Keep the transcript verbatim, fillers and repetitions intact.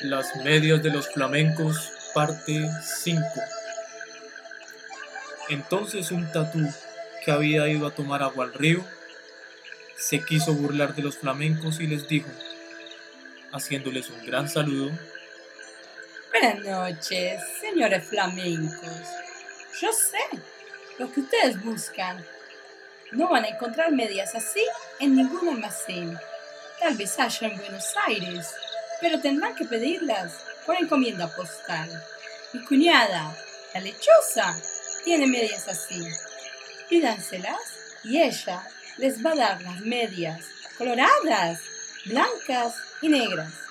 Las medias de los flamencos, parte cinco. Entonces un tatú que había ido a tomar agua al río, se quiso burlar de los flamencos y les dijo, haciéndoles un gran saludo: Buenas noches, señores flamencos. Yo sé lo que ustedes buscan. No van a encontrar medias así en ningún almacén. Tal vez haya en Buenos Aires, pero tendrán que pedirlas por encomienda postal. Mi cuñada, la lechosa, tiene medias así. Pídanselas y ella les va a dar las medias coloradas, blancas y negras.